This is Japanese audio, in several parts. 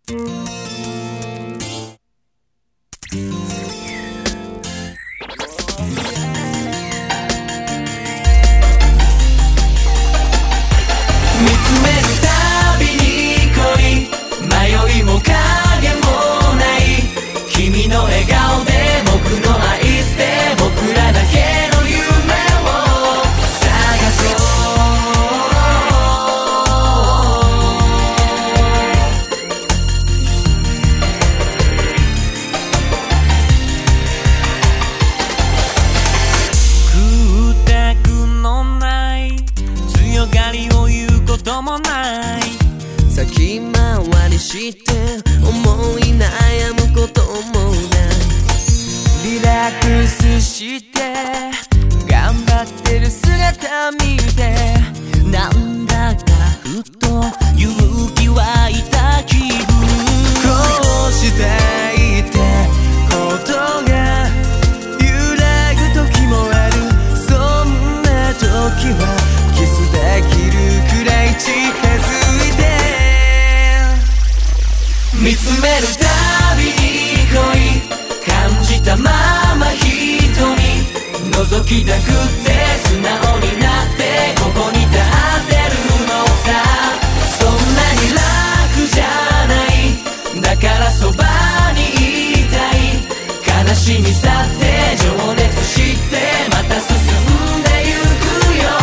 先回りして思い悩むこともない。リラックスして頑張ってる姿見て、なんだかふと勇気湧いた気分。こうしていてことが揺らぐ時もある。そんな時はキスできるくらい近づいて、見つめるたびに恋感じたまま瞳覗きたくて素直になってここに立ってるのさ。そんなに楽じゃない、だからそばにいたい。悲しみ去って情熱してまた進んでゆくよ。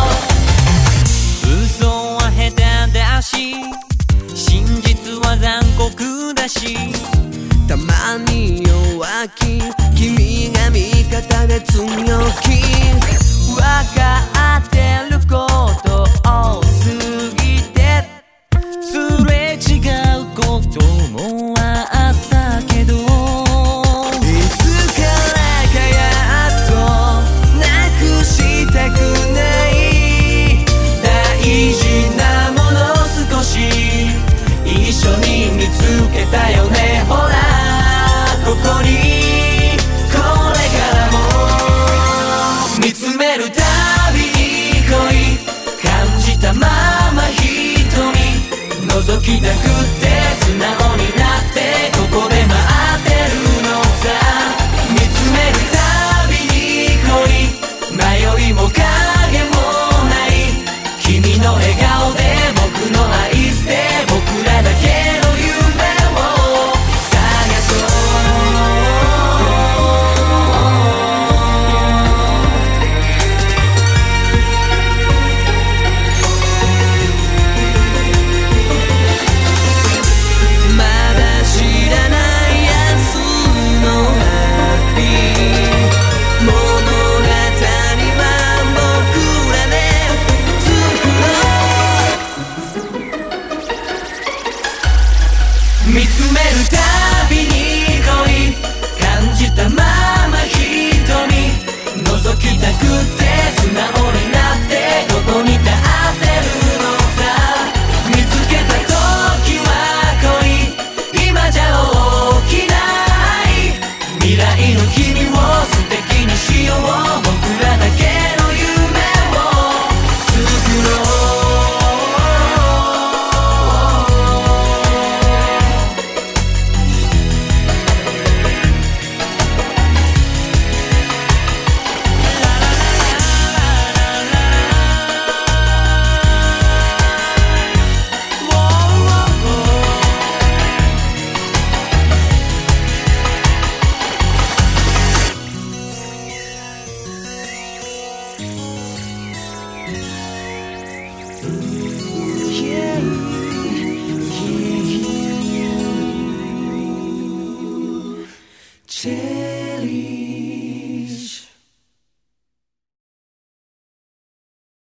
嘘は下手だし真実は残酷だし、たまに弱気、君が味方で強気。分かってること多すぎてすれ違うこともあったけど、いつからかやっとなくしたくない。大事なもの少し一緒に見つけたよね。ほらここにこれからも見つめるたびに恋感じたまま瞳覗きたくて素直になってここで待ってるのさ。見つめるたびに恋迷いも影もない。君の笑顔で僕の愛して僕らだけの夢を探そう。まだ知らない明日のハッピー物語は僕らで見つめるたびに恋感じたまま瞳覗きたくて素直になってここに立ってるのさ。見つけた時は恋今じゃ起きない。未来の君を素敵にしよう。僕らだけの夢を作ろう。Cherish